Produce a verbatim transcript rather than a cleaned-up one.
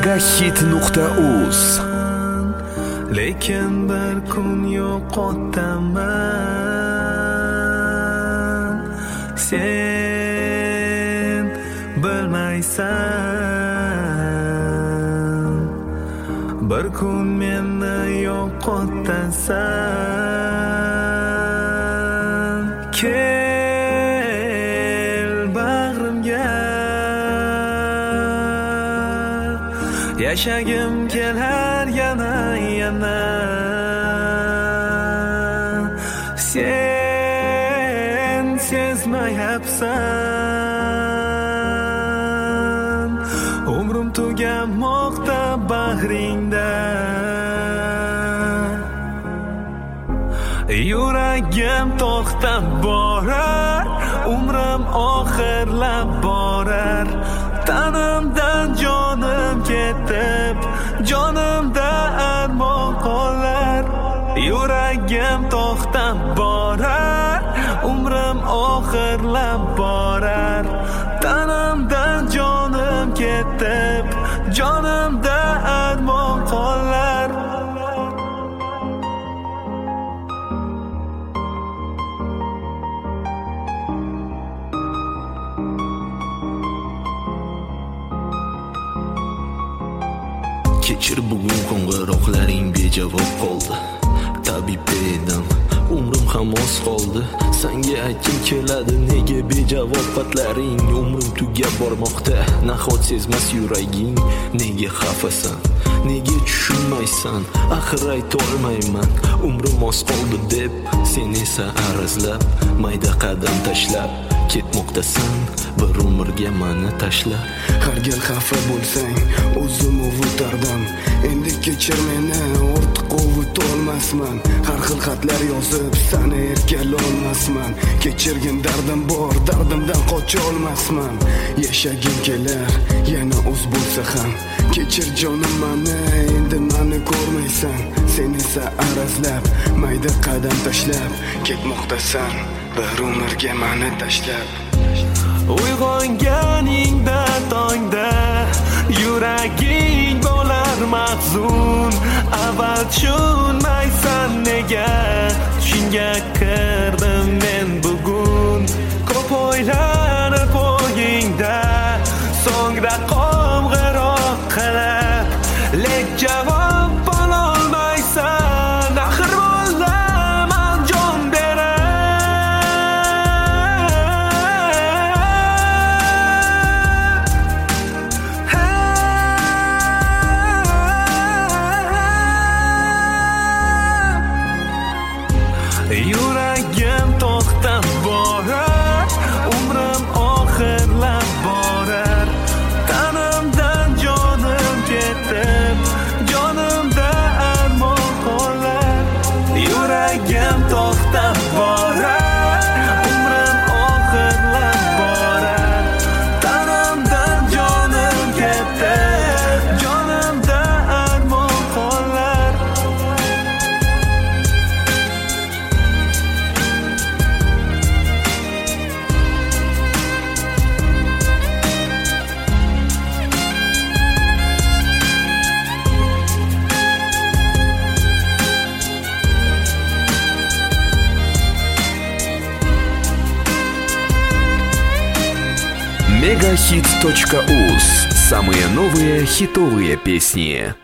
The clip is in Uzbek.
megahit nuqta uz. Lekin bir kun yo'qotaman. Sen bilmaysan, bir kun meni yo'qotasan. Kel bag'rimga, yashagim kelar yana yana. Sen sezmayapsan, umrim tugamoqda bag'ringda. Yuragim to'xtab borar, umrim oxirlab borar. Tanimdan jonim ketib, jonimda armon qolar. Yuragim to'xtab borar, umrim oxirlab borar. Tanimdan jonim ketib, jonimda armon qolar. Kechir bugun qo'ng'iroqlaring bejavob qoldi. Tabib dedim, umrim ham oz qoldi. Senga aytgim keladi, nega bejavob xatlaring? Umrim tugab bormoqda, nahot sezmas yuraging? Nega xafasan? Nega tushunmaysan? Axir aytolmayman, umrim oz qoldi deb. Sen esa arazlab, mayda qadam tashlab ketmoqdasan, bir umrga meni tashlab. Har gal xafa bo'lsang, o'zim uvutardim. Endi kechir meni, ortiq ovutolmasman. Har xil xatlar yozib, seni erkalolmasman. Kechirgin dardim bor, dardimdan qocha olmasman. Yashagim kelar, yana o'z bo'lsa ham. Kechir jonim meni, endi meni ko'rmaysan. Sen esa arazlab, mayda qadam tashlab ketmoqdasan, bir umrga meni tashlab. Uyg'onganingda tongda yuraging bo'lar mahzun. Avval tushunmaysan nega, tushunga kirdim men bugun. Ko'p o'ylanib o'yingda, so'ngra qo'ng'iroq qilib, lek javob ololmaysan. Axir bo'laman jon Yuragim to'xtab borar, umrim oxirlab borar. Tanimdan jonim ketib, jonimda armon qolar. Yuragim to'xtab borar, umrim oxirlab borar. Tanimdan jonim ketib, jonimda armon qolar. megahit точка уз. Самые новые хитовые песни.